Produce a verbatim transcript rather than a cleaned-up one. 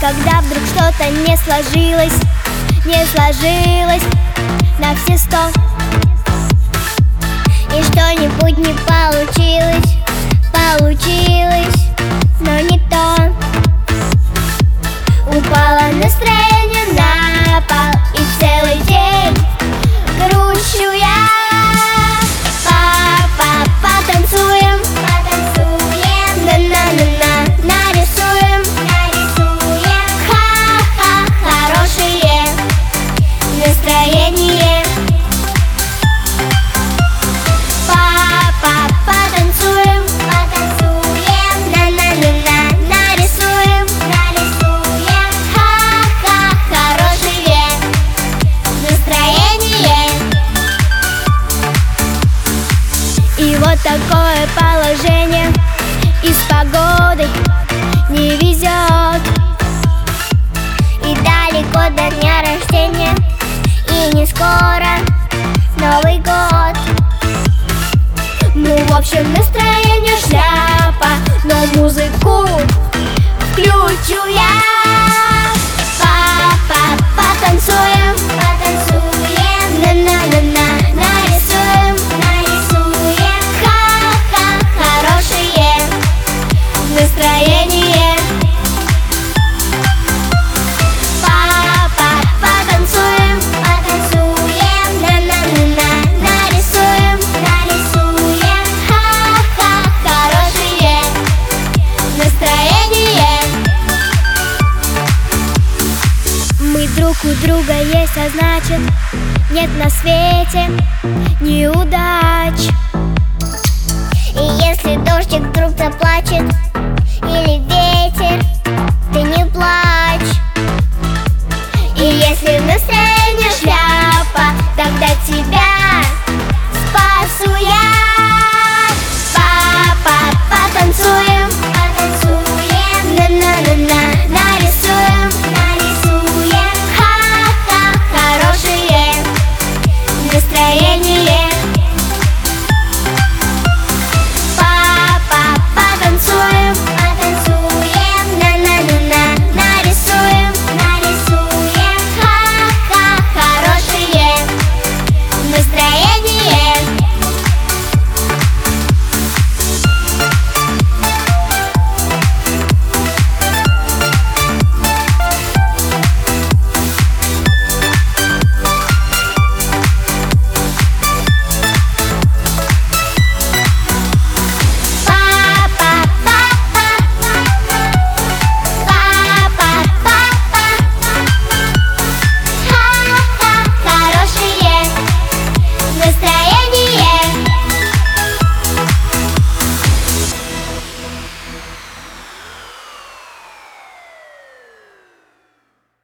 когда вдруг что-то не сложилось, не сложилось на все сто, и что-нибудь не получилось, получилось, но не то. Упало настроение на пол, и целый день грущу я. Папа, потанцуем, потанцуем, на-на-на-на, нарисуем, нарисуем, ха-ха, хорошее настроение. Папа, потанцуем, потанцуем, на-на-на-на, нарисуем, нарисуем, ха-ха, хорошее настроение. И вот такое положение, и с погодой не везет, и далеко до дня рождения, и не скоро Новый год. Ну, в общем, настроение шляпа, но музыку включу я. Папа, потанцуем, потанцуем, на-на-на-на, нарисуем, нарисуем, ха-ха, хорошее настроение. Папа, потанцуем, потанцуем, на-на-на-на, нарисуем, нарисуем, ха-ха, хорошее настроение. Мы друг у друга есть, а значит, нет на свете неудач. И если дождик вдруг заплачет или